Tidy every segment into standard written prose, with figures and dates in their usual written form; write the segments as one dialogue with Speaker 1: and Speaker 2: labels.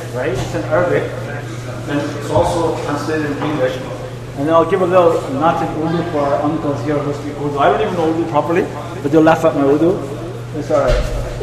Speaker 1: right? It's in Arabic, and it's also translated in English. And then I'll give a little nat in Urdu for our uncles here who speak Urdu. I don't even know Urdu properly, but they'll laugh at my Urdu. It's alright.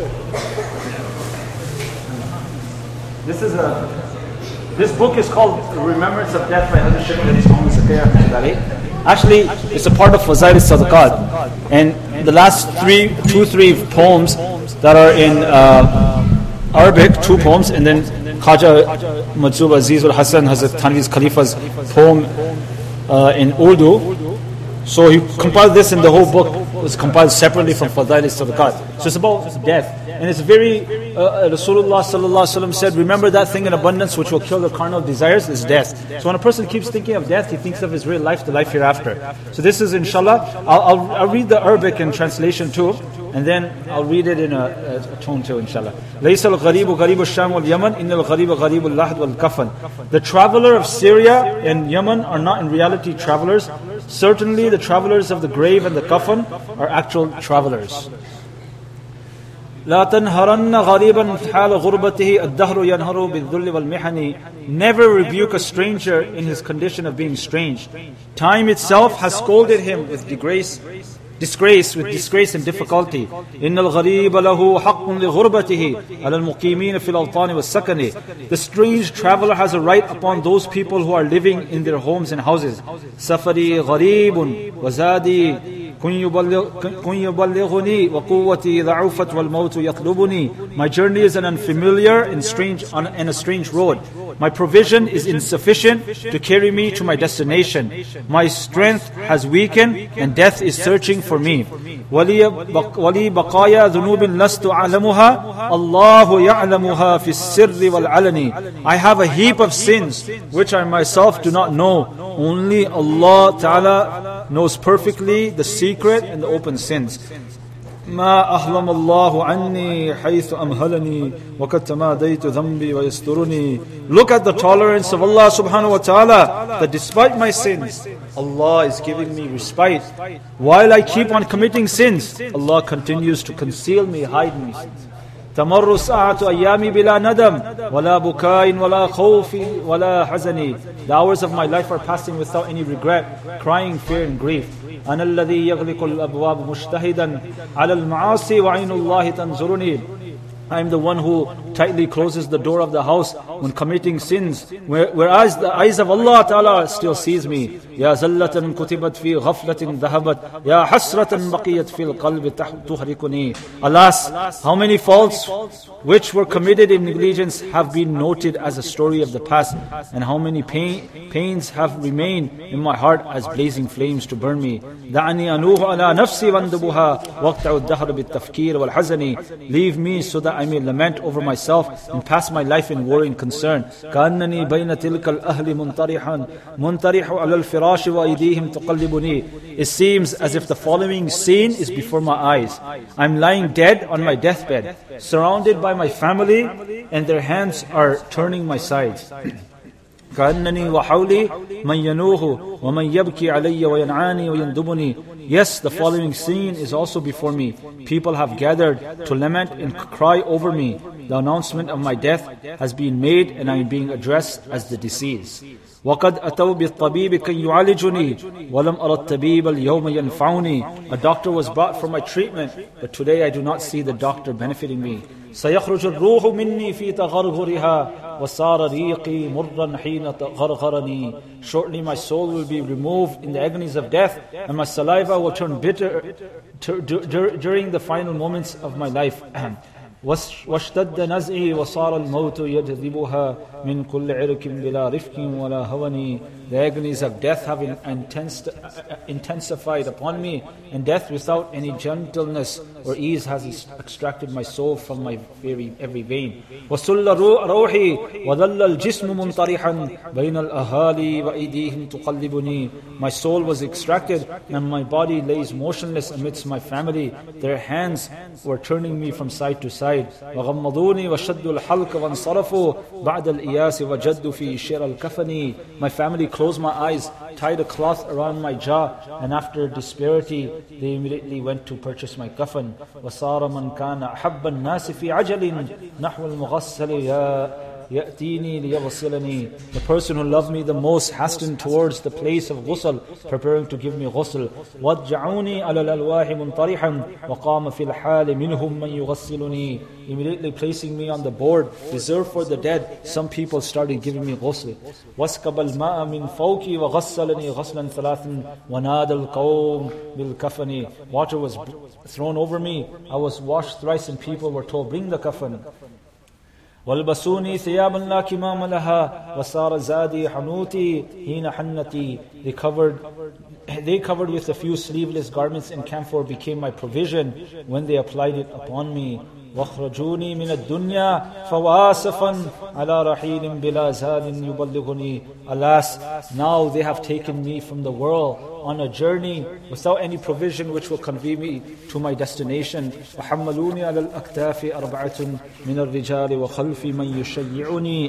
Speaker 1: This book is called Remembrance of Death by Hazrat Shaykh Ali Muhammad Zakariya. Actually, it's a part of Fazail al-Sadaqat. And the last three poems that are in Arabic, 2 poems, and then Khaja Majzub Aziz al-Hasan, Hazrat Thanvi's Khalifa's poem in Urdu. So he compiled this, and the whole book was compiled separately from Fazail al-Sadaqat. So it's about death. And it's very, Rasulullah sallallahu alaihi wasallam said, remember that thing in abundance which will kill the carnal desires is death. So when a person keeps thinking of death, he thinks of his real life, the life hereafter. So this is inshallah, I'll read the Arabic in translation too, and then I'll read it in a tone too, inshallah. لَيْسَ الْغَرِيبُ غَرِيبُ الشَّامِ وَالْيَمَنِ إِنَّ الْغَرِيبَ غَرِيبُ اللَّحْدِ وَالْكَفَنِ. The traveler of Syria and Yemen are not in reality travelers. Certainly the travelers of the grave and the kafan are actual travelers. لا تنهرن غريبا حال غربته الدهر ينهر بالذل والمحن. Never rebuke a stranger in his condition of being strange. Time itself has scolded him with disgrace and difficulty. إن الغريب له حق لغربته على المقيمين في الأوطان والسكن. The strange traveler has a right upon those people who are living in their homes and houses. سفري غريب وزادي كن يبلغني وقوتي ضعفت والموت يطلبني. My journey is an unfamiliar and a strange road. My provision is insufficient to carry me to my destination. My strength has weakened and death is searching for me. ولي بقايا ذنوب لست أعلمها الله يعلمها في السر والعلن. I have a heap of sins which I myself do not know. Only Allah Ta'ala knows perfectly the secret and the open sins. ما أحلم الله عني حيث أمهلني وقد تماديت ذنبي ويسترني. Look at the tolerance of Allah subhanahu wa ta'ala, that despite my sins, Allah is giving me respite. While I keep on committing sins, Allah continues to conceal me, hide me. تمر ساعة أيامي بلا ندم ولا بكاء ولا خوف ولا حزن. The hours of my life are passing without any regret, crying, fear and grief. أنا الذي يغلق الأبواب مجتهدا على المعاصي وعين الله تنظرني. I am the one who tightly closes the door of the house when committing sins, whereas the eyes of Allah Ta'ala still sees me. يا زلة كتبت في غفلة ذهبت يا حسرة بقيت في القلب تحرقني. Alas, how many faults which were committed in negligence have been noted as a story of the past, and how many pains have remained in my heart as blazing flames to burn me. دعني أنوح على نفسي واندبها واقطع الدهر بالتفكير والحزن. Leave me so that I may lament over myself and pass my life in worry and concern. كأنني بين تلك الأهل منطرح على الفراش وأيديهم تقلبني. It seems as if the following scene is before my eyes. I'm lying dead on my deathbed, surrounded by my family, and their hands are turning my sides. كأنني وحولي من ينوه ومن يبكي علي وينعاني ويندبني. Yes, the following scene is also before me. People have gathered to lament and cry over me. The announcement of my death has been made and I am being addressed as the deceased. وقد أتوا بالطبيب كي يعالجني ولم أرى الطبيب اليوم ينفعني. A doctor was brought for my treatment, but today I do not see the doctor benefiting me. سيخرج الروح مني في تغرغرها وصار ريقي مرا حين غرغرني. Shortly my soul will be removed in the agonies of death, and my saliva will turn bitter during the final moments of my life. واشتد نزعي وصار الموت يجذبها من كل عرق بلا رفق ولا هوني. The agonies of death have intensified upon me, and death without any gentleness or ease has extracted my soul from my every vein. وصل روحي وظل الجسم منطرحا بين الأهالي وأيديهم تقلبني. My soul was extracted and my body lays motionless amidst my family. Their hands were turning me from side to side. وغمضوني وشدوا الحلق وانصرفوا بعد الإياس وجدوا في شر الكفن. My family closed my eyes, tied a cloth around my jaw, and after disparity they immediately went to purchase my kafan. وصار من كان أحب الناس في عجل نحو المغسل يأتيني ليغسلني. The person who loved me the most hastened towards the place of ghusl, preparing to give me ghusl. وَادْجَعُونِي عَلَى الْأَلْوَاحِ مُنْطَرِحًا وَقَامَ فِي الْحَالِ مِنْهُمْ مَنْ يُغَسِّلُني. Immediately placing me on the board reserved for the dead, some people started giving me ghusl. وَاسْكَبَ الْمَاءَ مِنْ فَوْقِي وَغَسَّلَني غَسْلًا ثَلَاثًا وَنَادَى الْقَوْمِ بِالْكَفَنِ. Water was thrown over me. I was washed thrice and people were told, bring the kafan. وَالْبَسُونِي ثِيَابًا لَا كِمَامَ لَهَا وَصَارَ زَادِي حَنُوتِي هِينَ حَنَّتِي. They covered with a few sleeveless garments in camphor became my provision when they applied it upon me. وَاخْرَجُونِي مِنَ الدُّنْيَا فَوَاسَفًا عَلَى رَحِيلٍ بِلَا زَادٍ يُبَلِّغُنِي. Alas, now they have taken me from the world on a journey without any provision which will convey me to my destination. وَحَمَّلُونِي عَلَى الْأَكْتَافِ أَرْبَعَةٌ مِنَ الرِّجَالِ وَخَلْفِي مَنْ يُشَيِّعُنِي.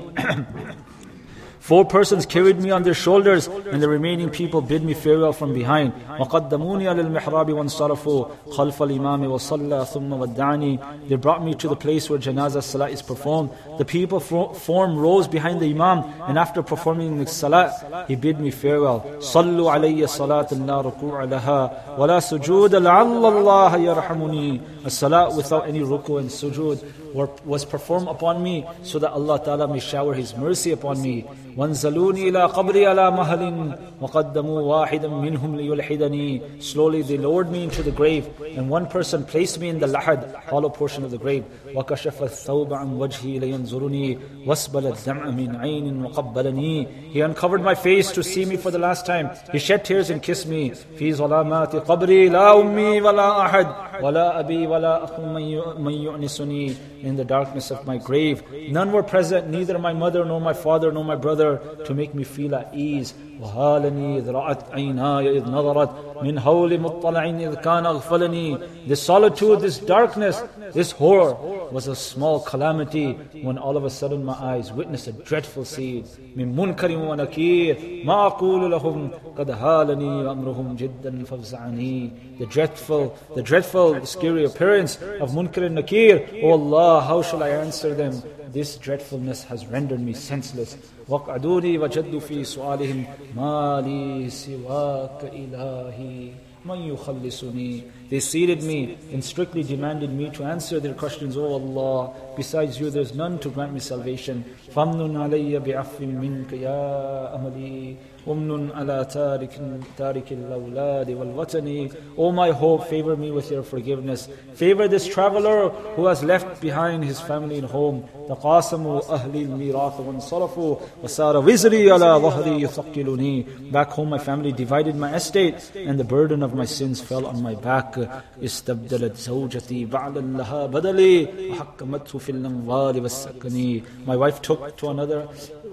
Speaker 1: 4 persons carried me on their shoulders, and the remaining people bid me farewell from behind. وَقَدَّمُونِي عَلَى الْمِحْرَابِ وَانْصَرَفُوا خَلْفَ الْإِمَامِ وَصَلَّى ثُمَّ وَدَّعَنِي. They brought me to the place where janazah salah is performed. The people form rows behind the imam, and after performing the salah, he bid me farewell. صَلُّوا عَلَيَّ صَلَاةً لَا رُكُوعَ لَهَا وَلَا سُجُودَ لَعَلَّ اللَّهَ يَرْحَمُنِي. A salah without any ruku and sujood was performed upon me, so that Allah Ta'ala may shower His mercy upon me. وَانْزَلُونِي إِلَىٰ قَبْرِي عَلَىٰ مَهَلٍ وَقَدَّمُوا وَاحِدًا مِّنْهُمْ لِيُلْحِدَنِي. Slowly they lowered me into the grave, and one person placed me in the lahad, hollow portion of the grave. وَكَشَفَ الثَّوْبَ عَنْ وَجْهِي لَيَنْظُرُنِي وَاسْبَلَ الدَّمْعَ مِنْ عَيْنٍ وَقَبَّلَنِي. He uncovered my face to see me for the last time. He shed tears and kissed me. فِي ظَلَامَاتِ قَبْرِي لَا أُمِّي وَلَا أَحَدٍ وَلَا أَبِي وَلَا أَخٌ مَنْ يُؤْنِسُنِي. In the darkness of my grave, none were present, neither my mother nor my father nor my brother, to make me feel at ease. وَهَالَنِي إِذْ رَأَتْ عَيْنَايَ إِذْ نَظَرَتْ مِنْ هَوْلِ مُطَّلَعٍ إِذْ كَانَ أَغْفَلَنِي. This solitude, this darkness, this horror was a small calamity when all of a sudden my eyes witnessed a dreadful scene. مِنْ مُنْكَرٍ وَنَكِيرٍ مَا أَقُولُ لَهُمْ قَدْ هَالَنِي وَأَمْرُهُمْ جِدًّا فَافْزَعَنِي. The dreadful, scary appearance of Munkar and Nakir. Oh Allah, how shall I answer them? This dreadfulness has rendered me senseless. وَقْعَدُونِي وَجَدُّ فِي سُؤَالِهِمْ مَا لِي سِوَاكَ إِلَهِي مَنْ يُخَلِّصُنِي. They seated me and strictly demanded me to answer their questions. Oh Allah, besides you there's none to grant me salvation. فَمْنُنْ عَلَيَّ بِعَفْوٍ مِّنْكَ يَا أَمَلِي وَمْنُنْ عَلَى تَارِكِ الْأَوْلَادِ وَالْوَطَنِ. O my hope, favor me with your forgiveness. Favor this traveler who has left behind his family and home. تَقَاسَمُوا أَهْلِ الْمِيرَاثِ وَانْصَرَفُوا وَسَارَ وِزْرِي عَلَى ظَهْرِي يُثَقِّلُنِي. Back home my family divided my estate, and the burden of my sins fell on my back. استبدلت زوجتي بعلا لها بدلي وحكمته في الأموال والسكن. My wife took to another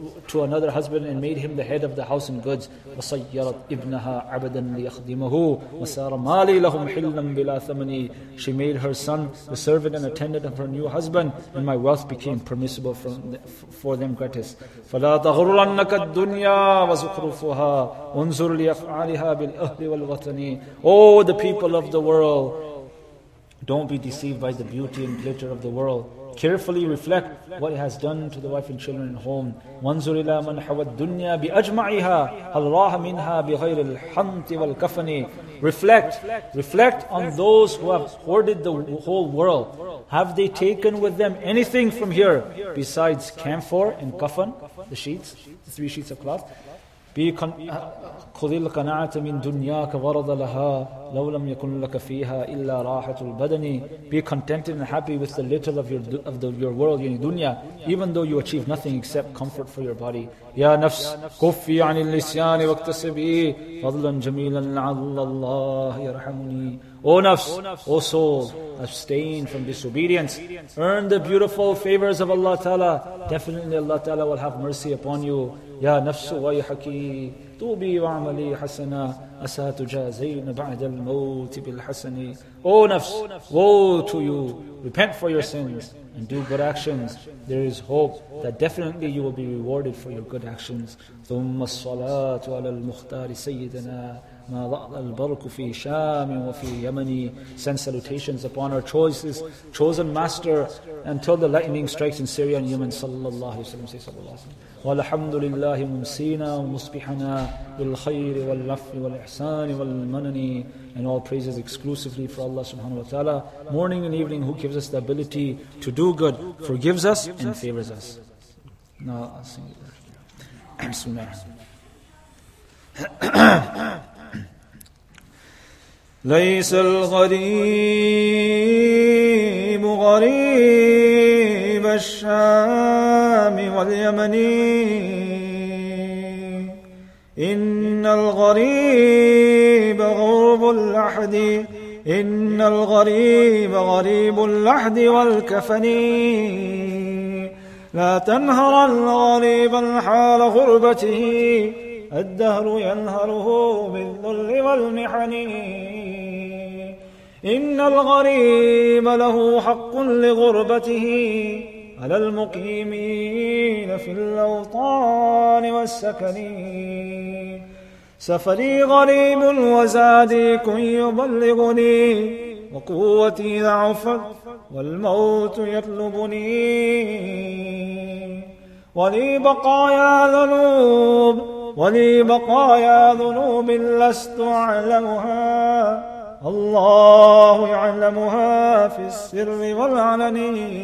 Speaker 1: husband and made him the head of the house and goods. وصيرت ابنها عبدا ليخدمه وصار مالي لهم حلا بلا ثمن. She made her son the servant and attendant of her new husband, and my wealth became permissible for them gratis. فلا تغرنك الدنيا وزخرفها وانظر لأفعالها بالأهل والوطن. Oh, the people of the world, don't be deceived by the beauty and glitter of the world. Carefully reflect what it has done to the wife and children and home. وانظر إلى من حوى الدنيا بأجمعها هل راح منها بغير الحنط والكفن. Reflect on those who have hoarded the whole world. Have they taken with them anything from here besides camphor and kafan, the sheets, the 3 sheets of cloth? خذ القناعة من دنياك ورض لها لو لم يكن لك فيها إلا راحة البدن. Be contented and happy with the little of your world, yani dunya, even though you achieve nothing except comfort for your body. يا نفس كفي عن اللسان واكتسبي فضلا جميلا لعل الله يرحمني. O nafs, O soul, abstain from disobedience. Earn the beautiful favors of Allah Ta'ala. Definitely Allah Ta'ala will have mercy upon you. Ya nafsu wayhaki طوبي وعملي حسنا أسا تجازين بعد الموت بالحسن. O nafs, woe to you, repent for your sins and do good actions. There is hope that definitely you will be rewarded for your good actions. ثم الصلاة على المختار سيدنا ما ضأ البرق في شام وفي يمن. Send salutations upon our chosen master until the lightning strikes in Syria and Yemen. Sallallahu alayhi wa sallam. والحمد لله ممسينا ومصبحنا بالخير والعفو والإحسان والمنن. And all praises exclusively for Allah subhanahu wa ta'ala, morning and evening, who gives us the ability to do good, forgives us and favors us. Now I'll sing it. Bismillah. ليس الغريب غريب الشام واليمن، إن الغريب غرب اللحد، إن الغريب غريب اللحد والكفن. لا تنهر الغريب حال غربته، الدهر ينهره بالذل والمحن. إن الغريب له حق لغربته على المقيمين في الأوطان والسكن. سفري غريب وزادي كن يبلغني، وقوتي ضعفت والموت يطلبني. ولي بقايا ذنوب لست أعلمها، الله يعلمها في السر والعلن.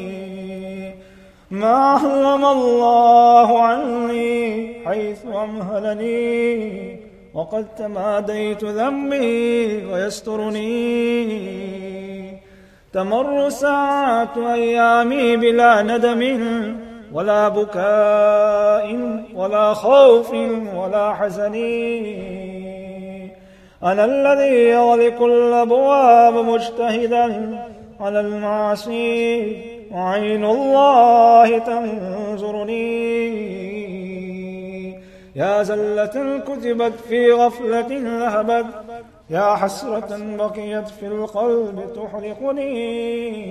Speaker 1: ما أحلم الله عني حيث أمهلني، وقد تماديت ذنبي ويسترني. تمر ساعات أيامي بلا ندم، ولا بكاء ولا خوف ولا حزن. أنا الذي يغلق الأبواب مجتهدا على المعاصي، وعين الله تنظرني. يا زلة كتبت في غفلة ذهبت، يا حسرة بقيت في القلب تحرقني.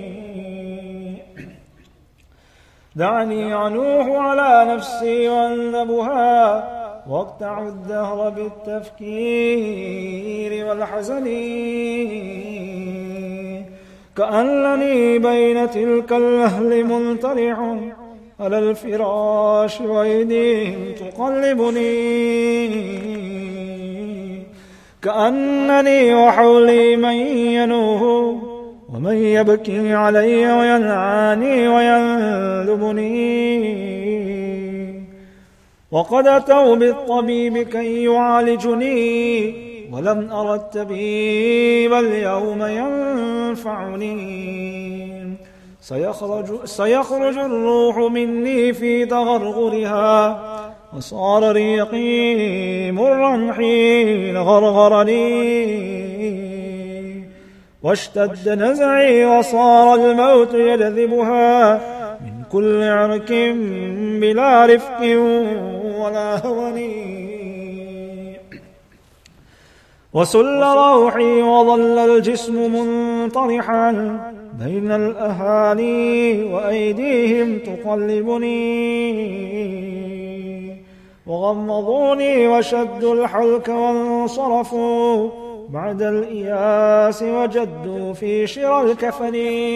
Speaker 1: دعني أنوح على نفسي وأنذبها، واقطع الدهر بالتفكير والحزن. كأنني بين تلك الأهل منطرح على الفراش وأيديهم تقلبني. كأنني وحولي من ينوه، ومن يبكي علي وينعاني وينذبني. وقد أتوا بالطبيب كي يعالجني، ولم أر الطبيب اليوم ينفعني. سيخرج الروح مني في تغرغرها، وصار ريقي مرا حين غرغرني. واشتد نزعي وصار الموت يجذبها من كل عرك بلا رفق ولا هون. وسل روحي وظل الجسم منطرحا بين الأهالي، وأيديهم تقلبني. وغمضوني وشدوا الحلك وانصرفوا بعد الإياس، وجدوا في شرى الكفن.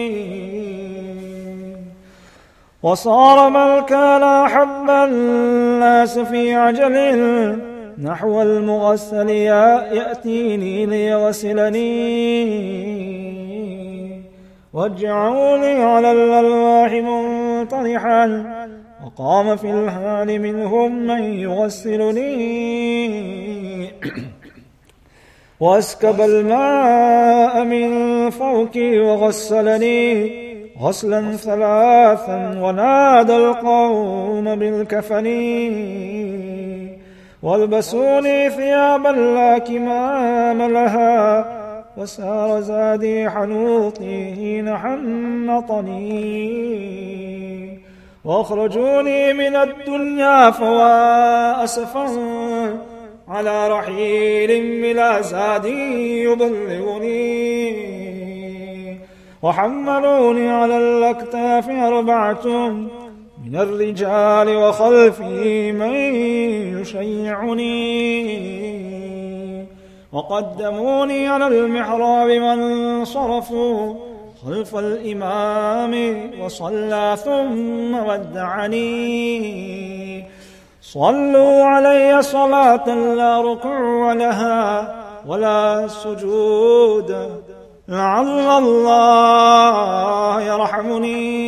Speaker 1: وصار من كان أحب الناس في عجل نحو المغسل يأتيني ليغسلني. وجعوني على الألواح منطرحا، وقام في الحال منهم من يغسلني. وأسكب الماء من فوقي وغسلني غسلا ثلاثا، ونادى القوم بالكفن. والبسوني ثيابا لا كمام لها، وسار زادي حنوطي حين حنطني. واخرجوني من الدنيا فوا أسفا،
Speaker 2: على رحيل بلا زاد يبلغني، وحملوني على الأكتاف 4 من الرجال وخلفي من يشيعني، وقدموني على المحراب وانصرفوا خلف الإمام وصلى ثم ودعني. صلوا علي صلاة لا ركوع لها ولا سجود، لعل الله يرحمني.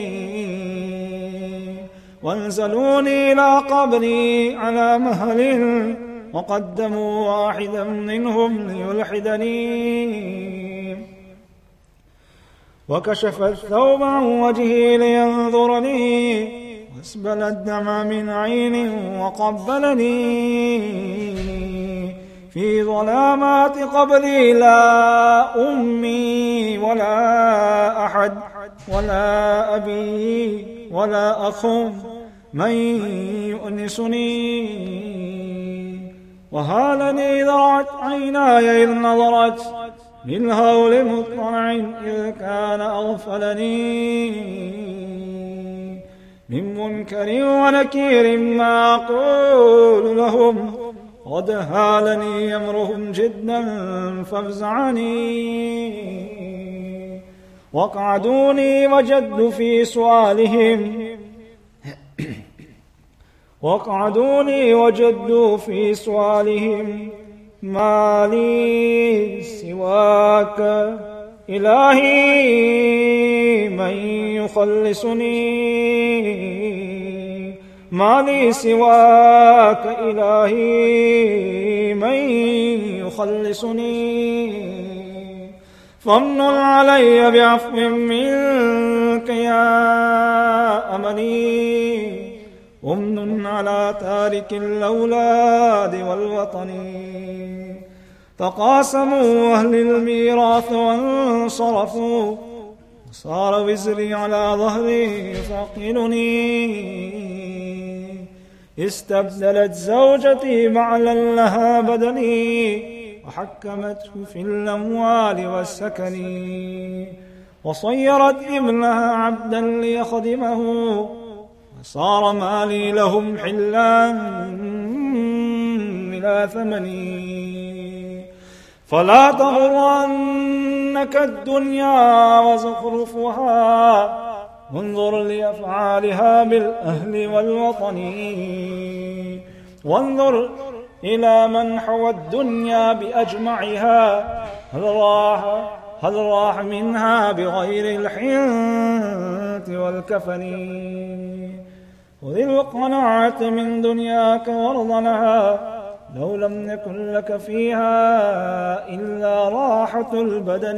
Speaker 2: وانزلوني إلى قبري على مهل، وقدموا واحدا منهم ليلحدني، وكشف الثوب عن وجهي لينظرني، واسبل الدمع من عيني وقبلني. في ظلامات قبري لا أمي ولا أحد ولا أبي ولا أخ من يؤنسني، وهالني ذرعت عيناي إذ نظرت للهول مطلع إذ كان أغفلني. من منكر ونكير ما أقول لهم، قد هالني أمرهم جدا فافزعني. وقعدوني وجدوا في سؤالهم ما لي سواك إلهي من يخلصني، ما لي سواك إلهي من يخلصني. فامن علي بعفو منك يا أملي، وامن على تارك الأولاد والوطن. تقاسموا أهل الميراث وانصرفوا، صار وزري على ظهري يثقلني. استبدلت زوجتي بعلا لها بدني، وحكمته في الأموال والسكن. وصيرت ابنها عبدا ليخدمه، وصار مالي لهم حلا بلا ثمن. فلا تغرنك الدنيا وزخرفها، وانظر لأفعالها بالأهل والوطن. وانظر إلى من حوى الدنيا بأجمعها، هل راح منها بغير الحنط والكفن. خذ القناعة من دنياك وارض، لو لم يكن لك فيها إلا راحة البدن.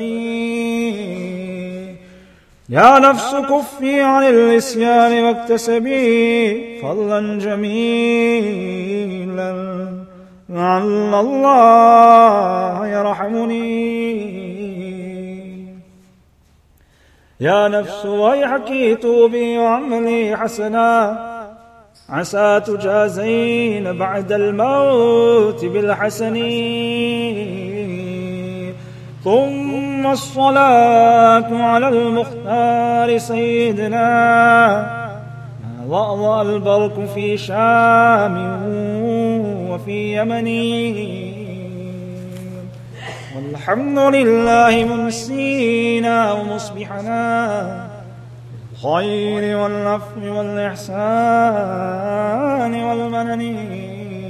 Speaker 2: يا نفس كفي عن الإسيان واكتسبي فضلا جميلا، لعل الله يرحمني. يا نفس ويحك توبي وعملي حسنا، عسى تجازين بعد الموت بالحسن. ثم الصلاة على المختار سيدنا، ما ضأضأ البرق في شام وفي يمن. والحمد لله ممسينا ومصبحنا، بالخير والعفو والإحسان والمنن.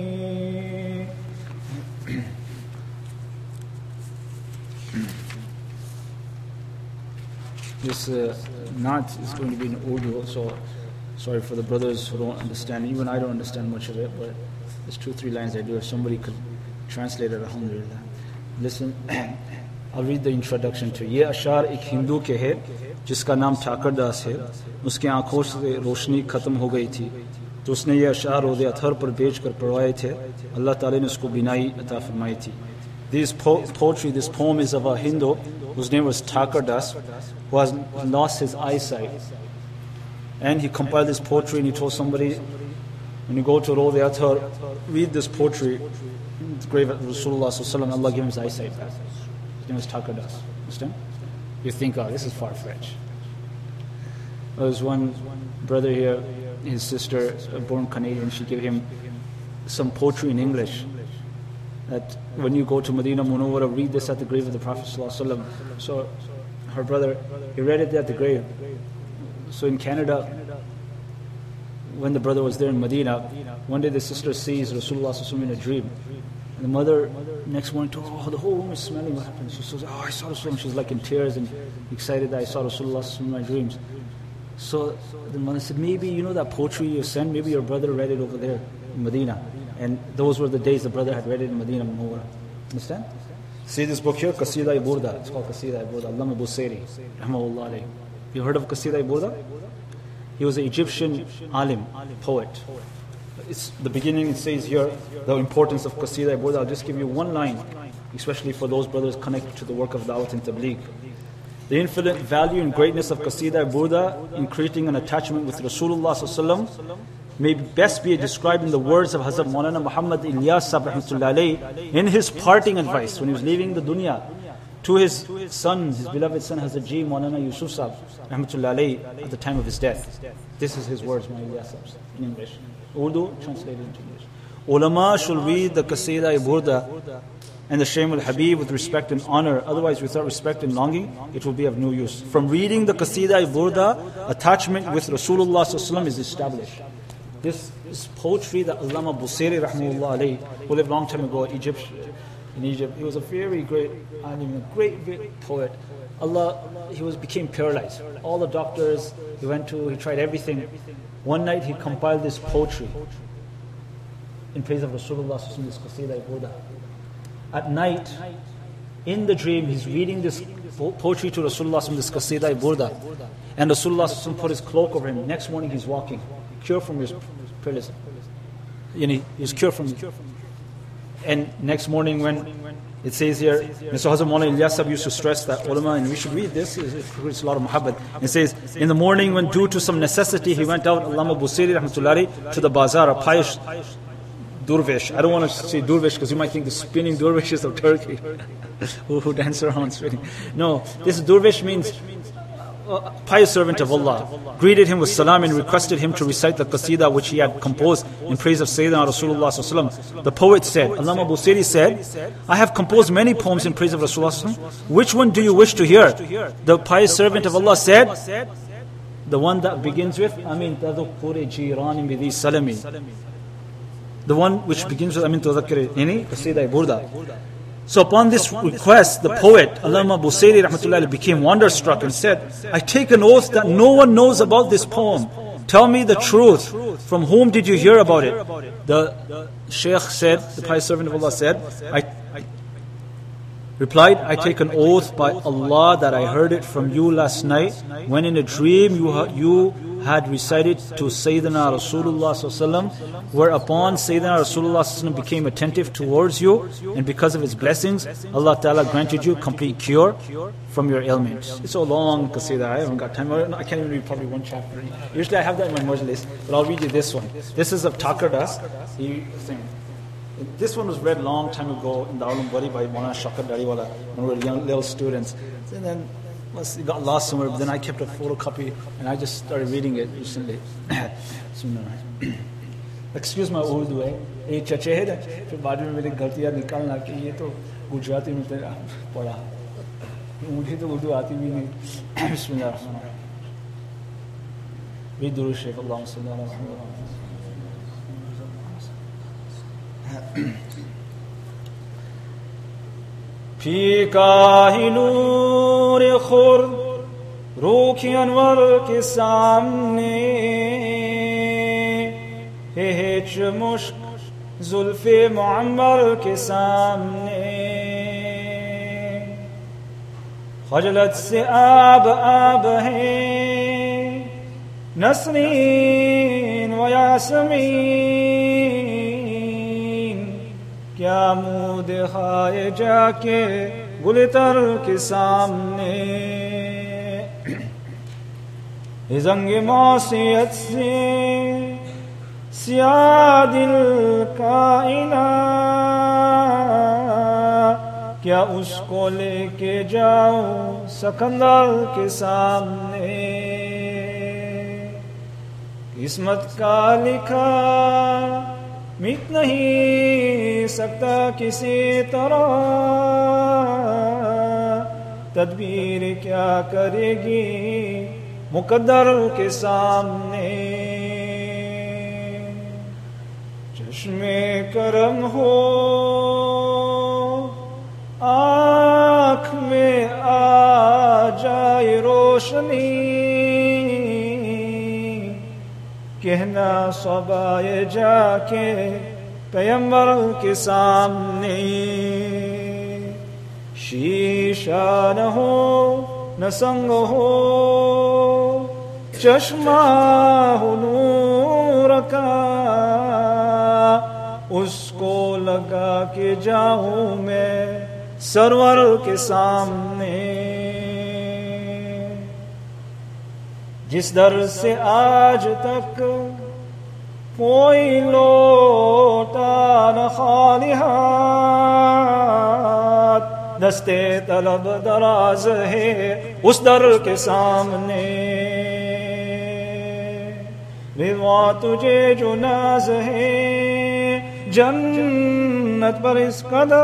Speaker 1: This Naat is going to be in Urdu, so sorry for the brothers who don't understand. Even I don't understand much of it, but there's 2-3 lines I do. If somebody could translate it, alhamdulillah. Listen, I'll read the introduction to ये अशार एक हिंदू के है जिसका नाम ठाकर दास है. उसके आंखों से रोशनी खत्म हो गई थी तो उसने ये अशार रोज़े अतहर पर बेच कर पढ़वाए थे. अल्लाह ताला ने उसको बिनाई अता फरमाई थी. This poetry, this poem is of a Hindu whose name was Thakar Das, who has lost his eyesight. And he compiled this poetry and he told somebody, when you go to Rawd al-Athar, read this poetry, the grave of Rasulullah sallallahu alaihi wasallam, Allah gave him his eyesight back. His name is Taqadas. Understand? You think, oh, this is far-fetched. There was one brother here, his sister, born Canadian, she gave him some poetry in English. That when you go to Medina Munawwara, read this at the grave of the Prophet sallallahu alaihi wasallam. So her brother, he read it at the grave. So in Canada, when the brother was there in Medina, one day the sister sees Rasulullah sallallahu alaihi wasallam in a dream. And the mother next morning told her, oh, the whole room is smelling, what happened? She says, oh, I saw Rasulullah. She's like in tears and excited that I saw Rasulullah sallallahu alaihi wasallam in my dreams. So the mother said, maybe you know that poetry you sent, maybe your brother read it over there in Medina. And those were the days the brother had read it in Medina Munawwara. Understand? See this book here, Qasida-i-Burda. It's called Qasida-i-Burda. Allama Busayri, rahmahullah alayhi. You heard of Qasida-i-Burda? He was an Egyptian alim, poet. It's the beginning, it says here, the importance of Qasida-i-Burda. I'll just give you one line, especially for those brothers connected to the work of Dawat and Tabligh. The infinite value and greatness of Qasida-i-Burda in creating an attachment with Rasulullah sallallahu alaihi wasallam may best be described in the words of Hazrat Maulana Muhammad Ilyas Sahib rahmatullahi alayhi in his parting advice when he was leaving the dunya to his son, his beloved son Hazrat Ji Maulana Yusuf Sahib rahmatullahi alayhi at the time of his death. This is his words, Maulana Ilyas Sahib, in English. Urdu translated into English. Ulama should read the Qasida-i-Burda and the Shaym al-Habib with respect and honor. Otherwise, without respect and longing, it will be of no use. From reading the Qasida-i-Burda, attachment with Rasulullah sallallahu alaihi wasallam is established. This is poetry that Allama Busayri rahmahullah alayhi, who lived a long time ago in Egypt. He was a very great, great poet. He became paralyzed. All the doctors he went to, he tried everything. One night he compiled this poetry in praise of Rasulullah sallallahu alaihi wasallam, this Qasida-i-Burda. At night, in the dream, he's reading this poetry to Rasulullah sallallahu alaihi wasallam, this Qasida-i-Burda. And Rasulullah sallallahu alaihi wasallam put his cloak over him. Next morning he's walking, cured from his paralysis. He's cured from it. And next morning when it says here, Mr. Hazrat Maulana Ilyas Sahib used to stress that ulama, and we should read this, it creates a lot of muhabbat. It says, in the morning when due to some necessity he went out, Allama Busayri rahmatullahi to the bazaar, a pious Durvish. I don't want to say Durvish because you might think the spinning Durvishes of Turkey who dance around spinning. No, this Durvish means pious servant of Allah, greeted him with salam and requested him to recite the qasida which he had composed in praise of Sayyidina Rasulullah sallallahu alaihi wasallam. The poet said, Allama Busayri said, I have composed many poems in praise of Rasulullah sallallahu alaihi wasallam. Which one do you wish to hear? The pious servant of Allah said, the one that begins with Amin tadhukkuri jirani bidhi salami. The one which begins with Amin tadhukkuri Qasida-i-Burda. So upon this request, the poet, Allama Busayri rahmatullahi became wonderstruck and said, I take an oath that no one knows about this poem. Tell me the truth. From whom did you hear about it? The Shaykh said, the pious servant of Allah said, replied, I take an oath by Allah that I heard it from you last night when in a dream you had recited to Sayyidina Rasulullah sallallahu alaihi wasallam, whereupon Sayyidina Rasulullah sallallahu alaihi wasallam became attentive towards you, and because of his blessings, Allah Ta'ala granted you complete cure from your ailment. It's so long, Qasida, I haven't got time. I can't even read probably one chapter. Usually I have that in my majlis, but I'll read you this one. This is of Taqadas. This one was read long time ago in Darul Bari by Maulana Shakar Dariwala when we were young little students. And then it got lost somewhere, but then I kept a photocopy and I just started reading it recently. Excuse my Urdu, ये चचे है ना, फिर बाद में मेरी गलतियाँ निकालना कि ये तो गुजराती में पढ़ा, मुझे तो उर्दू आती भी नहीं. बिस्मिल्लाह. Read Durud Sharif, Allahumma salli ala Muhammad.
Speaker 2: फीका ही नूर खुर रूखी अनवर के सामने हिच मुश्क जुल्फे मुअम्मर के सामने खजलत से आब आब है नसरीन व यासमीन क्या मुँह दिखाए जाके गुलतर के सामने जंग मौसियत से سیاہ دل کائنات کیا اس کو لے کے جاؤں سکندر کے سامنے قسمت کا لکھا مٹ نہیں سکتا کسی طرح تدبیر کیا کرے گی مقدر کے سامنے چشم کرم ہو آنکھ میں آ جائے روشنی کہنا صبائے جا کے پیغمبر کے سامنے شیشہ نہ ہو نہ سنگ ہو چشمہ ہو نور کا اس کو لگا کے جاؤں میں سرور کے سامنے جس در سے آج تک کوئی لوٹا نہ خالی ہاتھ دستے طلب دراز ہے اس در کے سامنے رضا تجھے جو ناز ہے جنت پر اس قدر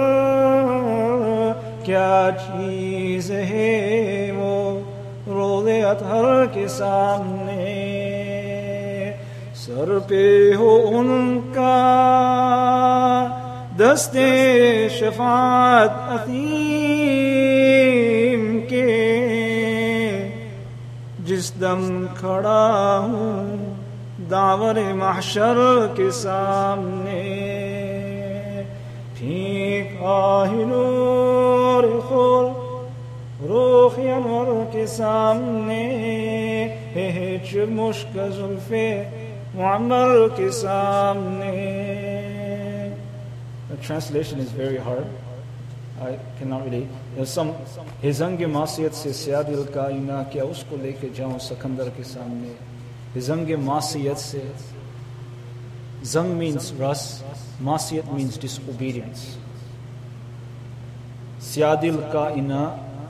Speaker 2: کیا چیز ہے وہ روض اطہر کے سامنے سر پہ ہو ان کا دستے شفاعت عظیم کے جس دم کھڑا ہوں داور محشر کے سامنے ٹھیک آہی نور خور روح انور کے سامنے ہے مشک زلف معمر کے سامنے. The translation is very hard. I cannot really. ہزنگ معصیت سے سیاد الکائنہ کیا اس کو لے کے جاؤں سکندر کے سامنے. ہزنگ معصیت سے زنگ means rust, معصیت means disobedience. سیاد الکائنہ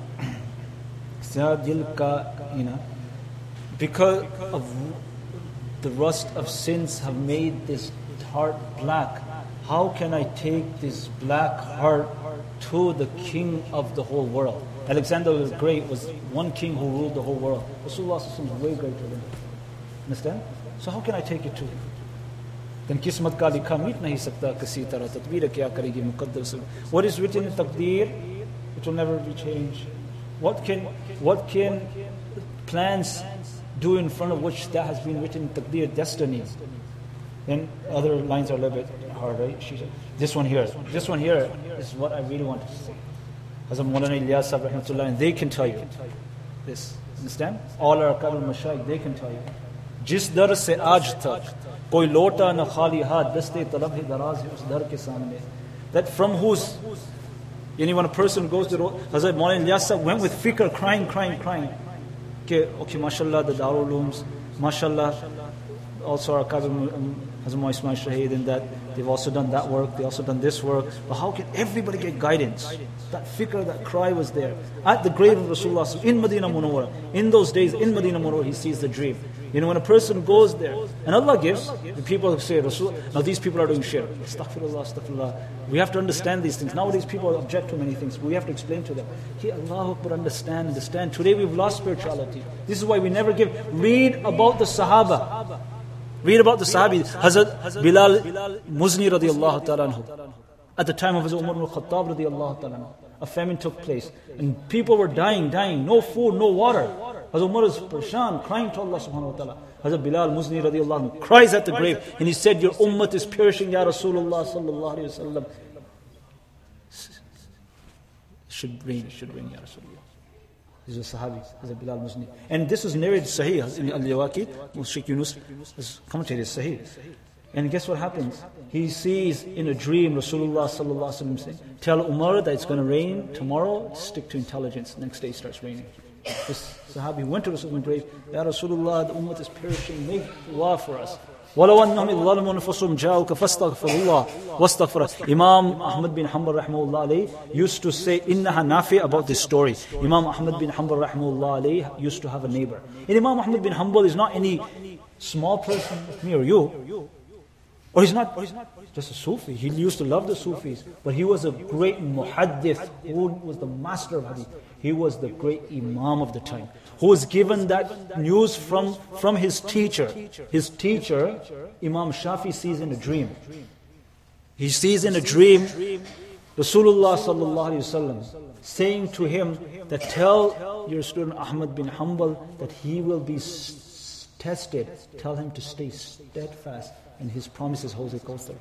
Speaker 2: because of the rust of sins have made this heart black. How can I take this black heart to the king of the whole world? Alexander the Great was one king who ruled the whole world. Rasulullah is way greater than him. Understand? So how can I take it to him? Then قسمت کا لکھا مٹ نہیں سکتا کسی طرح تدبیر کیا کرے گی مقدر سے. What is written in تقدیر, it will never be changed. What can plans do in front of which that has been written in taqdeer, destiny? Then other lines are a little bit hard, right? This one here is what I really want to say. Hazrat Maulana Ilyas Sahib rahmatullah, and they can tell you this. Understand? All our Kabul Mashayikh, they can tell you. Jis dar se aaj tak koi lota na khali haat daste talab hi daraz hai us dar ke samne. That from whose when a person goes to the road, Hazrat Maulana Ilyas Sahib went with fikr, crying. Okay, mashallah, the Darul Ulooms, mashallah, also our Kabir Hazrat Maulana Ismail Shaheed, and that they've also done that work, they also done this work. But how can everybody get guidance? That fikr, that cry was there. At the grave of Rasulullah in Medina Munawwara, in those days in Medina Munawwara, he sees the dream. When a person goes there, and Allah gives, the people say, Rasul, now these people are doing shirk. Astaghfirullah. We have to understand these things. Nowadays people object to many things, but we have to explain to them. Allahu Akbar, understand. Today we've lost spirituality. This is why we never give. Read about the Sahaba. Read about the Sahabi. Hazrat Bilal Muzni radiyallahu ta'ala anhu. At the time of Hazrat Umar ibn Khattab radiyallahu ta'ala anhu, a famine took place, and people were dying, no food, no water. Hazrat Umar is parshan, crying to Allah subhanahu wa ta'ala. Hazrat Bilal Muzni radiyallahu anhu cries at the grave, and he said, your ummah is perishing, Ya Rasulullah sallallahu alayhi wa sallam. Should rain, Ya Rasulullah. This is a Sahabi, Hazrat Bilal Muzni. And this is narrated Sahih in Al-Yawaqid, Sheikh Yunus has commentated Sahih. And guess what happens? He sees in a dream Rasulullah sallallahu alaihi wasallam saying, tell Umar that it's going to rain tomorrow, stick to intelligence. Next day it starts raining. This Sahabi went to Rasulullah and prayed, Ya Rasulullah, the ummah is perishing, make dua for us. وَلَوْ أَنَّهُمْ إِذْ ظَلَمُوا أَنفُسَهُمْ جَاءُوكَ فَاسْتَغْفِرُوا اللَّهَ وَاسْتَغْفَرَ. Imam Ahmad bin Hanbal rahimahullah alayhi used to say إِنَّهَا نَافِعَ about this story. Imam Ahmad bin Hanbal rahimahullah alayhi used to have a neighbor. And Imam Ahmad bin Hanbal is not any small person like me or you. Or he's not just a Sufi. He used to love the Sufis. But he was a great muhaddith, who was the master of hadith. He was the great imam of the time, who was given that news from his teacher. His teacher, Imam Shafi, sees in a dream. He sees in a dream Rasulullah sallallahu alaihi wasallam saying to him that tell your student Ahmad bin Hanbal that he will be tested. Tell him to stay steadfast in his promises, Hawz al-Kawthar.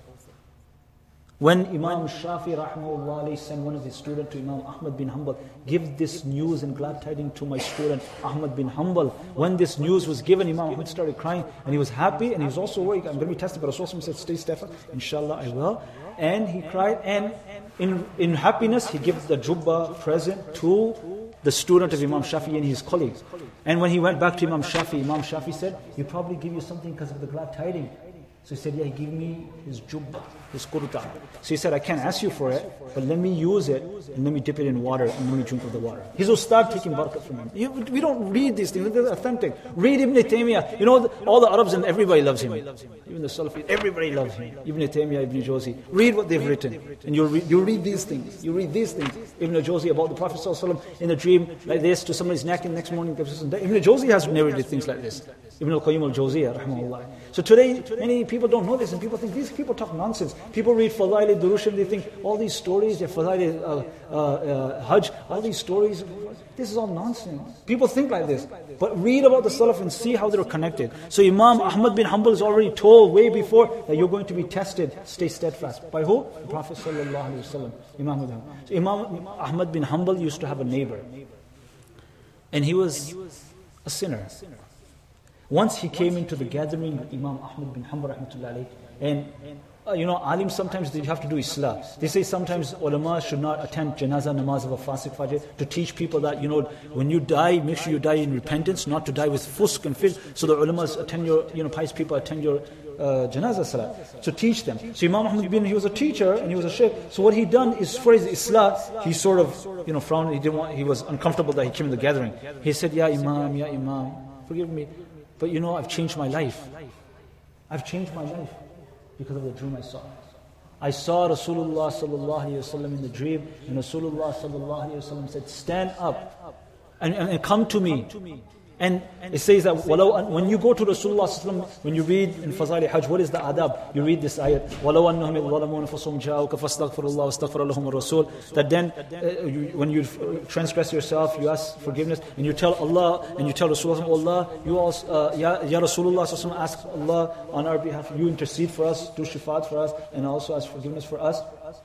Speaker 2: When Imam Shafi rahmahullah sent one of his students to Imam Ahmad bin Hanbal, give this news and glad tidings to my student Ahmad bin Hanbal. When this news was given, Imam Ahmad started crying and he was happy and he was also worried, I'm going to be tested. But Rasulullah said, stay steadfast, inshallah I will. And he cried, and in happiness he gave the jubba present to the student of Imam Shafi and his colleagues. And when he went back to Imam Shafi said, he'll probably give you something because of the glad tidings. So he said, yeah, he gave me his jubba, his kurta. So he said, I can't ask you for it, but let me use it and let me dip it in water and let me drink of the water. His ustad taking barakat from him. We don't read these things, they're authentic. Read Ibn Taymiyyah. You know, all the Arabs and everybody loves him. Even the Salafis, everybody loves him. Ibn Taymiyyah, Ibn Jawzi. Read what they've written. And you'll read these things. You read these things. Ibn Jawzi about the Prophet ﷺ in a dream like this to somebody's neck, and the next morning. Ibn Jawzi has narrated things like this. Ibn al-Qayyim al-Jawziyah, rahimahullah. So today, many people don't know this, and people think these people talk nonsense. People read Fadail al-Durush, they think all these stories, Fadail Hajj, all these stories, this is all nonsense. People think like this. But read about the Salaf and see how they're connected. So Imam Ahmad bin Hanbal is already told way before that you're going to be tested, stay steadfast. By who? The Prophet sallallahu alaihi wasallam. So Imam Ahmad bin Hanbal used to have a neighbor. And he was a sinner. Once he came into the gathering of Imam Ahmad bin Hanbal rahmatullahi, and alim sometimes they have to do islah. They say sometimes ulama should not attend janazah namaz of a fasiq fajr, to teach people that when you die, make sure you die in repentance, not to die with fusk and filth. So the ulamas attend your pious people attend your janazah salah, to teach them. So Imam Ahmad he was a teacher and he was a sheikh. So what he done is for his islah, he sort of frowned. He was uncomfortable that he came in the gathering. He said, Ya Imam, forgive me. But I've changed my life. I've changed my life because of the dream I saw. I saw Rasulullah sallallahu alaihi wasallam in the dream, and Rasulullah sallallahu alaihi wasallam said, stand up and come to me. And it says that when you go to Rasulullah sallallahu alaihi wasallam, when you read in Fazail Hajj, what is the adab? You read this ayat, وَلَوْ أَنَّهُمْ إِذْ ظَلَمُوا أَنفُسَهُمْ جَاءُوكَ فَاسْتَغْفِرُوا اللَّهَ وَاسْتَغْفَرَ لَهُمُ الرَّسُولُ. That then, when you transgress yourself, you ask forgiveness, and you tell Allah, and you tell Rasulullah, oh Allah, you also, Ya Rasulullah sallallahu alaihi wasallam, ask Allah on our behalf, you intercede for us, do shafaat for us, and also ask forgiveness for us.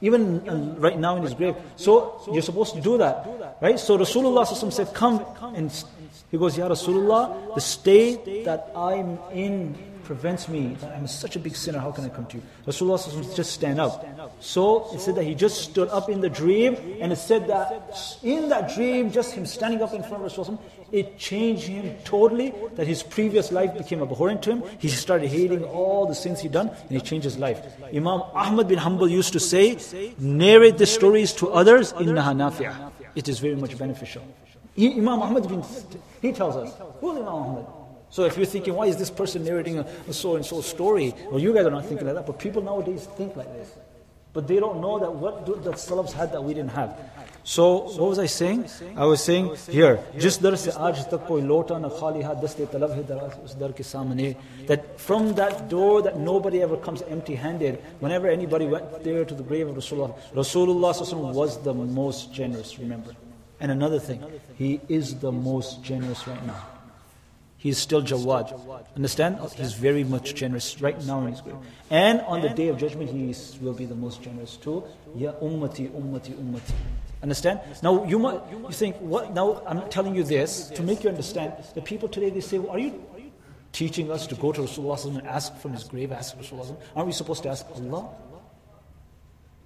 Speaker 2: Even right now in his grave. So you're supposed to do that, right? So Rasulullah sallallahu alaihi wasallam said, come, and he goes, Ya Rasulullah, the state that I'm in prevents me, that I'm such a big sinner, how can I come to you? Rasulullah sallallahu alaihi wasallam just stand up. So it said that he just stood up in the dream, and it said that in that dream, just him standing up in front of Rasulullah, it changed him totally, that his previous life became abhorrent to him. He started hating all the sins he'd done, and he changed his life. Imam Ahmad bin Hanbal used to say, narrate the stories to others, innaha nafi'ah. It is very much beneficial. Imam Ahmad he tells us, who is Imam Ahmad? So if you're thinking, why is this person narrating a so-and-so story? Well, you guys are not thinking like that, but people nowadays think like this. But they don't know that what the Salafs had that we didn't have. So, what was I saying? I was saying here, just dar se aaj tak koi lota na khali ha daste talab hai daraz us dar ke samne, that from that door that nobody ever comes empty-handed. Whenever anybody went there to the grave of Rasulullah sallallahu was the most generous, remember. And another thing, he is the most generous right now. He's still Jawad. Understand? He's very much generous right now in his grave. And on the day of judgment, he will be the most generous too. Ya ummati, ummati, ummati. Understand? Now you think, what? Now I'm telling you this to make you understand. The people today, they say, well, are you teaching us to go to Rasulullah and ask from his grave, ask Rasulullah? Aren't we supposed to ask Allah?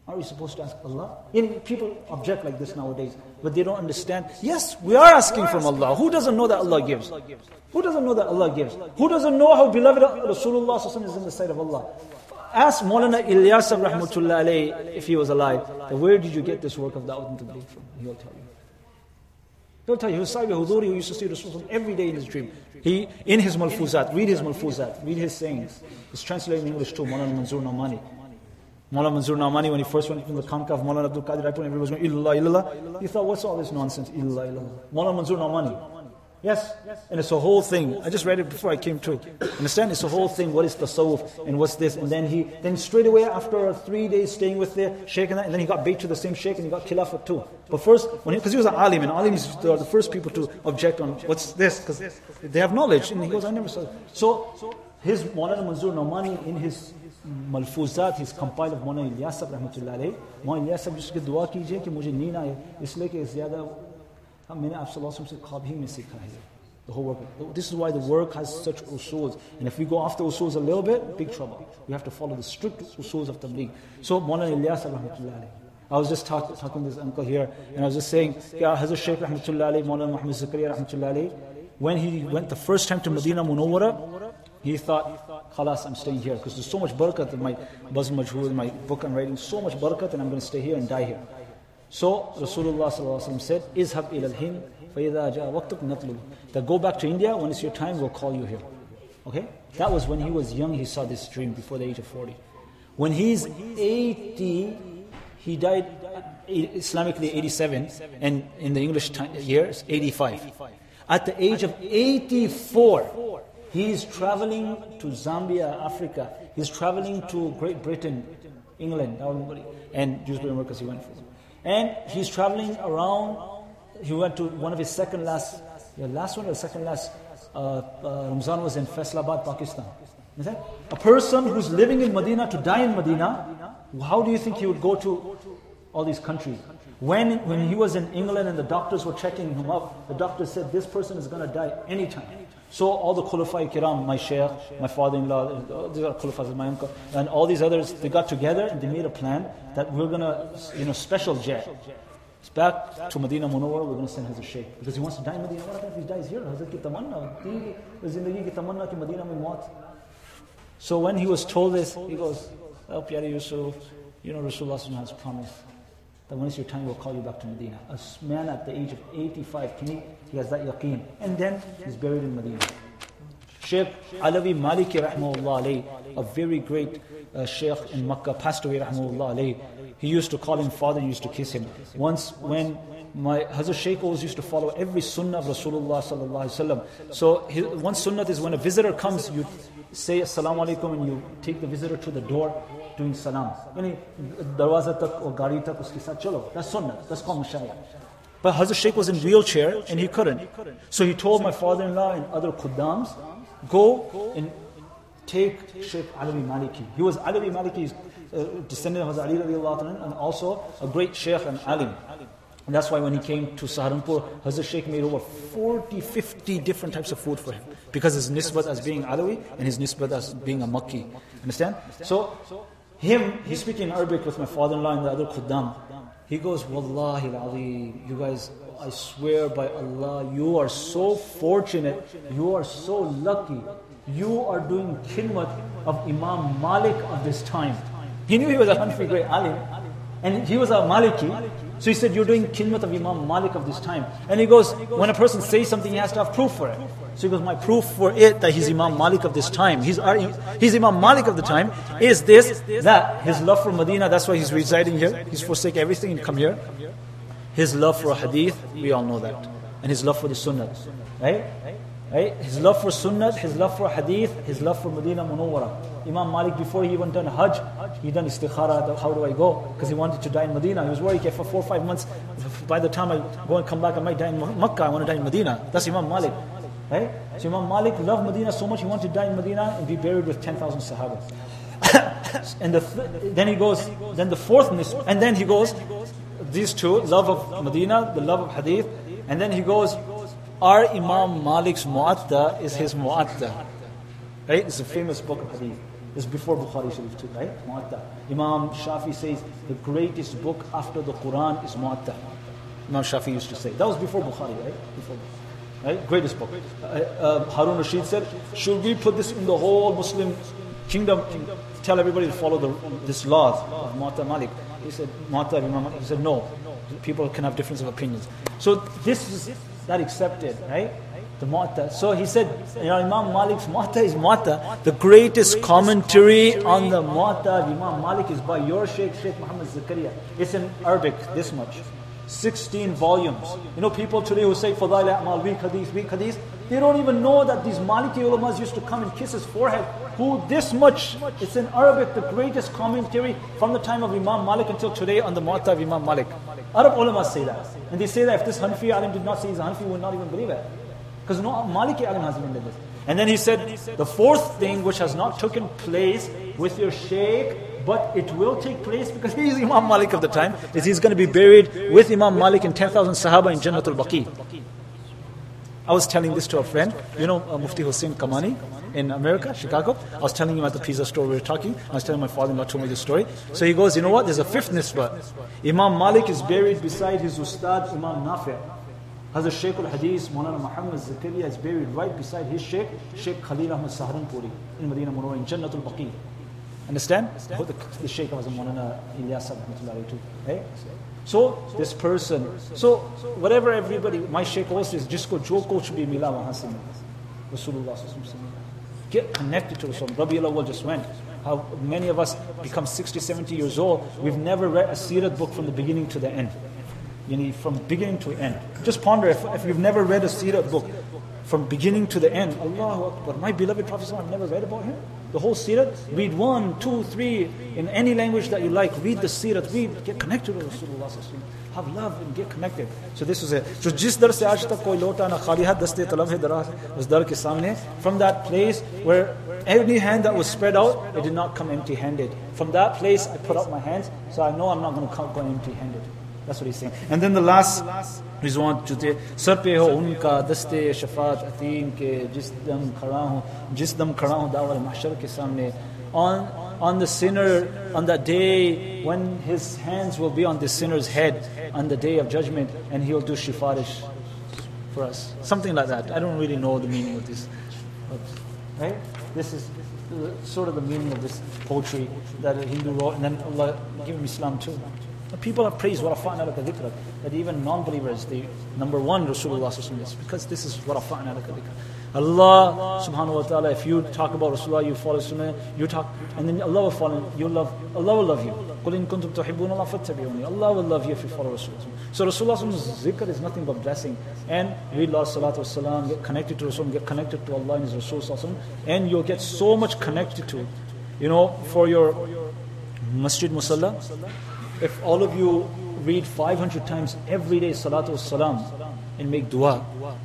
Speaker 2: Are we supposed to ask Allah? People object like this nowadays, but they don't understand. Yes, we are asking from Allah. Who doesn't know that Allah gives? Who doesn't know that Allah gives? Who doesn't know how beloved Rasulullah is in the sight of Allah? Ask Maulana Ilyas rahmatullah alayhi, if he was alive, where did you get this work of Da'wat and Tabligh from? He'll tell you. He'll tell you. He was Sahibi Huduri, who used to see Rasulullah every day in his dream. He, in his Malfuzat, read his sayings. It's translated in English too, Maulana Manzoor Naumani. Maulana Manzoor Naumani, when he first went from the Khanqah of Maulana Abdul Qadir, everybody was going, Illallah, Illallah. He thought, what's all this nonsense? Illallah, Illallah. Maulana Manzoor Naumani. Yes, and it's a whole thing. I just read it before I came to. Understand? It's a whole thing. What is tasawwuf and what's this? And then straight away after 3 days staying with the sheikh and then he got bait to the same sheikh and he got khilafat too. But first, because he was an alim, and alims are the first people to object on what's this, because they have knowledge. And he goes, I never saw it. So his Maulana Manzoor Naumani in his Malfuzat, he's compiled of Maulana Ilyas rahmatullah alayhi. Maulana Ilyas जिसके दुआ कीजिए कि मुझे नींद आए इसलिए कि ज़्यादा मैंने आप सल्लल्लाहु अलैहि वसल्लम से ख्वाब ही में सीखा है. The whole work. This is why the work has such usuls. And if we go after usuls a little bit, big trouble. We have to follow the strict usuls of Tabligh. So Maulana Ilyas rahmatullah alayhi. I was just talking to this uncle here, and I was just saying, Hazrat Shaykh rahmatullah alayhi, Maulana Muhammad Zakaria rahmatullah alayhi, when he went the first time to Medina Munawwara, he thought, Khalas, I'm staying here, because there's so much barakat in my Bazm Majhood, my book I'm writing, so much barakat, and I'm going to stay here and die here. So Rasulullah sallallahu alaihi wasallam said, "Izhab ila al-Hind, fa idha jaa waqtuk natlub." That go back to India, when it's your time, we'll call you here. Okay? That was when he was young. He saw this dream before the age of 40. When he's 80, he died Islamically 87, and in the English years 85. At the age of 84, he's traveling to Zambia, Africa. He's traveling to Great Britain, England, and Dewsbury Mercus he went for. And he's traveling around. He went to one of his Ramzan was in Faisalabad, Pakistan. A person who's living in Medina to die in Medina, how do you think he would go to all these countries? When he was in England and the doctors were checking him up, the doctor said, this person is going to die anytime. So all the Khulafai Kiram, my sheikh, my father-in-law, these are Khulafas, my uncle, and all these others, they got together and they made a plan that we're going to, special jet. It's back to Medina Munawwara, we're going to send Hazrat Shaykh. Because he wants to die in Medina. What if he dies here? Hazrat ki tamanna, zindagi ki tamanna ki Medina mein maut. So when he was told this, he goes, oh, Pyari Yusuf, Rasulullah has promised that when it's your time, we'll call you back to Medina. A man at the age of 85, he has that yaqeen. And then he's buried in Medina. Shaykh Alawi Maliki rahmahullah alayhi, a very great Shaykh in Makkah, passed away rahmahullah alayhi. He used to call him father, he used to kiss him. Once when my Hazrat Shaykh always used to follow every sunnah of Rasulullah sallallahu alaihi wasallam. So one sunnah is when a visitor comes, you say assalamu alaikum and you take the visitor to the door doing salam. Darwaza tak or gari tak uske saath chalo. That's sunnah. That's called mashayikh. But Hazrat Shaykh was in wheelchair and he couldn't. So he told my father-in-law and other khuddams, go and take Shaykh Alawi Maliki. He was Alawi Maliki's descendant of Hazrat Ali radiallahu anhu, and also a great Shaykh and alim. And that's why when he came to Saharanpur, Hazrat Shaykh made over 40, 50 different types of food for him. Because his nisbat as being Alawi and his nisbat as being a Makki. Understand? So, he's speaking Arabic with my father-in-law and the other khuddam. He goes, Wallahi al-Azim, you guys, I swear by Allah, you are so fortunate, you are so lucky. You are doing khidmat of Imam Malik of this time. He knew he was a Hanfi great alim, and he was a Maliki. So he said, you're doing khidmat of Imam Malik of this time. And he goes, when a person says something, he has to have proof for it. So he goes, my proof for it that he's Imam Malik of this time, he's Imam Malik of the time, is this, that his love for Medina, that's why he's residing here. He's forsake everything and come here. His love for hadith, we all know that. And his love for the sunnah. Right? His love for sunnah, his love for hadith, his love for Medina Munawwara. Imam Malik, before he even done Hajj, he done istikhara, how do I go? Because he wanted to die in Medina. He was worried, for 4 or 5 months, by the time I go and come back, I might die in Makkah, I want to die in Medina. That's Imam Malik. Right? So Imam Malik loved Medina so much, he wanted to die in Medina and be buried with 10,000 Sahaba. And then he goes, then the fourth, and then he goes, these two, love of Medina, the love of hadith, and then he goes, our Imam Malik's Mu'atta is his Mu'atta. Right? It's a famous book of hadith. It's before Bukhari Sharif too, right? Muwatta. Imam Shafi says the greatest book after the Quran is Muwatta. Imam Shafi used to say. That was before Bukhari, right? Before Bukhari. Right? Greatest book. Harun Rashid said, should we put this in the whole Muslim kingdom and tell everybody to follow this law of Muwatta Malik? He said, Muwatta Imam Malik. He said, no. People can have difference of opinions. So this is that accepted, right? The Muwatta. So he said, Imam Malik's Muwatta is Muwatta. The greatest commentary on the Muwatta of Imam Malik is by your Sheikh Muhammad Zakaria. It's in Arabic, this much. 16 volumes. People today who say Fadail A'mal, weak hadith, they don't even know that these Maliki ulamas used to come and kiss his forehead. Who this much, it's in Arabic, the greatest commentary from the time of Imam Malik until today on the Muwatta of Imam Malik. Arab ulama say that. And they say that if this Hanafi alim did not say he's a Hanafi, we would not even believe it. Because no Maliki alim hasn't been this. And then he said, the fourth thing which has not taken place with your Shaykh, but it will take place because he is Imam Malik of the time, is he's going to be buried with Imam Malik and 10,000 Sahaba in Jannatul Baqi. I was telling this to a friend, Mufti Hussain Kamani in America, Chicago. I was telling him at the pizza store we were talking. I was telling my father-in-law told me this story. So he goes, you know what? There's a fifth nisbah. Imam Malik is buried beside his ustad Imam Nafi'. Hazrat Shaykh al-Hadith, Maulana Muhammad Zakaria is buried right beside his Shaykh, Shaykh Khalil Ahmad Saharanpuri in Medina Munawwara in Jannatul Baqi. Understand? The Shaykh was Maulana Ilyas rahmatullahi too. Right? So this person, so whatever everybody, my Shaykh also says, jisko jo kuch bhi mila wahan se mila. Rasulullah sallallahu alaihi wasallam. Get connected to Rasulullah. Rabiul Awwal just went. How many of us become 60, 70 years old, we've never read a Sirat book from the beginning to the end. From beginning to end. Just ponder if you've never read a Sirat book from beginning to the end. Allahu Akbar. My beloved Prophet, I've never read about him. The whole Sirat, read 1, 2, 3 in any language that you like. Read the Sirat, get connected to Rasulullah. Have love and get connected. So this was it. So jis dar se aaj tak koi lota na khali hai, daste talab hai daraz us dar ke samne. From that place where any hand that was spread out, it did not come empty-handed. From that place, I put up my hands, so I know I'm not going to go empty-handed. That's what he's saying. And then the last Rizwan Jute, Sar pe ho unka daste shafaat atim ke jis dam khada hu dawar mahshar ke samne. On the sinner, on that day when his hands will be on the sinner's head on the day of judgment, and he will do shifarish for us. Something like that. I don't really know the meaning of this. Right? This is sort of the meaning of this poetry that a Hindu wrote, and then Allah gave him Islam too. People have praised وَرَفَعْنَا لَكَ ذِكْرَكَ, that even non-believers, the number one Rasulullah is, because this is وَرَفَعْنَا لَكَ ذِكْرَكَ. Allah subhanahu wa ta'ala, if you talk about Rasulullah, you follow Sunnah, you talk, and then Allah will follow you, Allah will love you. قُلْ إِن كُنْتُمْ تُحِبُّونَ اللَّهَ فَاتَّبِعُونِي. Allah will love you if you follow Rasulullah. So Rasulullah's zikr is nothing but blessing. And read Allah salatu wasalam, get connected to Rasul, get connected to Allah and His Rasul sallallahu, and you'll get so much connected to it. For your Masjid Musalla, if all of you read 500 times every day salatu wassalam and make dua,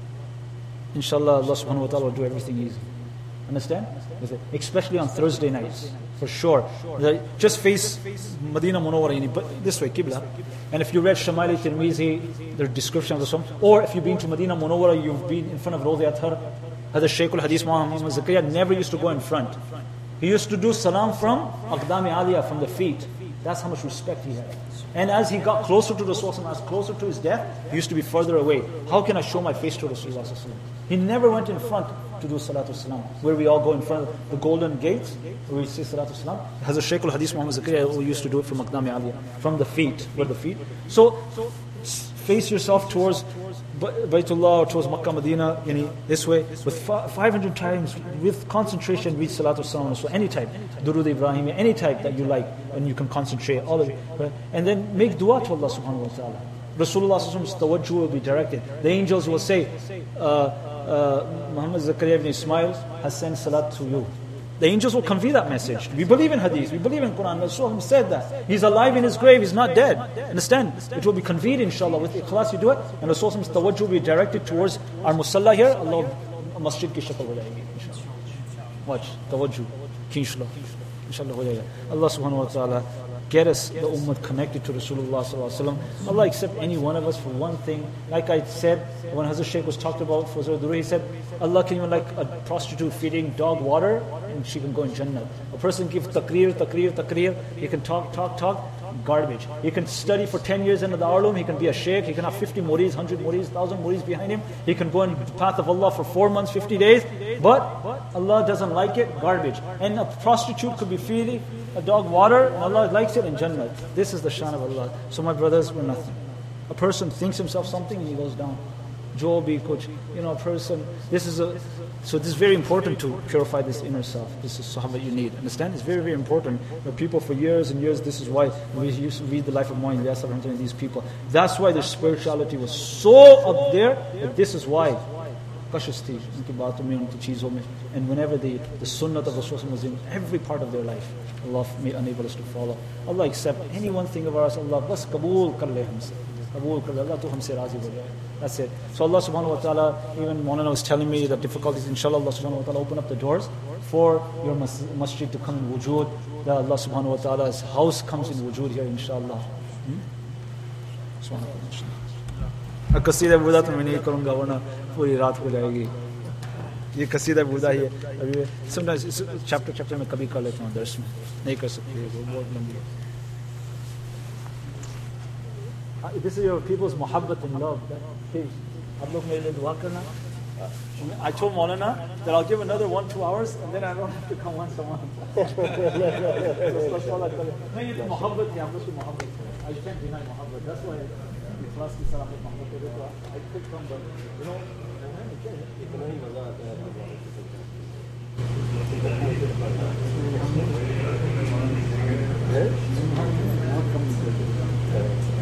Speaker 2: inshallah Allah subhanahu wa ta'ala will do everything easy. Understand? Especially on Thursday nights, for sure. Just face Medina Munawwara, but this way, Qibla. And if you read Shamali Tirmizi, the description of the Sum, or if you've been to Medina Munawwara, you've been in front of Rawdi Athar, Hazrat Shaykh al-Hadith Muhammad Zakaria never used to go in front. He used to do salam from Aqdami Aliyah, from the feet. That's how much respect he had. And as he got closer to Rasulullah, as closer to his death, he used to be further away. How can I show my face to Rasulullah? He never went in front to do Salatu Salam, where we all go in front of the golden gates, where we say Salatu Salam. Hazrat Shaykh al-Hadith Muhammad Zakaria used to do it from Aqdami Aliyah, from the feet, where the feet. So face yourself towards Baytullah, towards Makkah, Medina, this way, with 500 times, with concentration, read Salatu Salam, so any type, Durud Ibrahim, any type that you like, and you can concentrate, all of it, right? And then make dua to Allah subhanahu wa ta'ala. Rasulullah's tawajjuh will be directed. The angels will say, Muhammad Zakaria ibn Ismail has sent salat to you. The angels will convey that message. We believe in hadith, we believe in Quran. Rasulullah said that. He's alive in his grave, he's not dead. Understand? It will be conveyed inshallah. With ikhlas you do it. And Rasulullah's tawajjuh will be directed towards our musalla here. Allah masjid ki shakal ho jayegi. Watch, tawajjuh, ki inshallah. Inshallah ho jayega. Allah subhanahu wa ta'ala get us, the ummah, connected to Rasulullah sallallahu alaihi wasallam. Allah accept any one of us for one thing. Like I said, when Hazrat Shaykh was talked about for Zarduri, he said, Allah can even like a prostitute feeding dog water and she can go in Jannah. A person gives taqreer, he can talk, garbage. He can study for 10 years in the Arlum, he can be a Shaykh, he can have 50 muris, 100 muris, 1000 muris behind him. He can go in the path of Allah for 4 months, 50 days, but Allah doesn't like it, garbage. And a prostitute could be feeding a dog water, and Allah likes it in Jannah. This is the shan of Allah. So my brothers, we're nothing. A person thinks himself something and he goes down. Jo bhi kuch, a person, so this is very important to purify this inner self. This is sahaba you need. Understand? It's very, very important. People for years and years, this is why we used to read the life of Mu'in Ilyas and these people. That's why their spirituality was so up there, that this is why. Kashasti, unki baaton mein, unki cheezon mein. And whenever the sunnah of Rasulullah was in every part of their life, Allah may enable us to follow. Allah accept any one thing of ours, Allah bas kabool kar le humse. Allah to humse razi ho jaye. That's it. So Allah subhanahu wa ta'ala, even Maulana was telling me the difficulties, inshallah Allah subhanahu wa ta'ala open up the doors for your masjid to come in wujood. That Allah subhanahu wa ta'ala's house comes in wujood here, inshallah. Qasida burda to main nahi karunga warna puri raat ho jayegi. Ye qasida burda hi hai. Sometimes it's chapter mein kabhi kar leta hu dars mein. Nahi kar sakte wo bahut lambi hai. This is your people's muhabbat and love. Please, aap log mere liye dua karna. I told Maulana that I'll give another 1-2 hours and then I don't have to come once a month. Muhabbat hai, aap uski muhabbat hai. I can't deny muhabbat. That's why ikhlas ki sarahat muhabbat hai. I could come, but इतना ही मजा आता है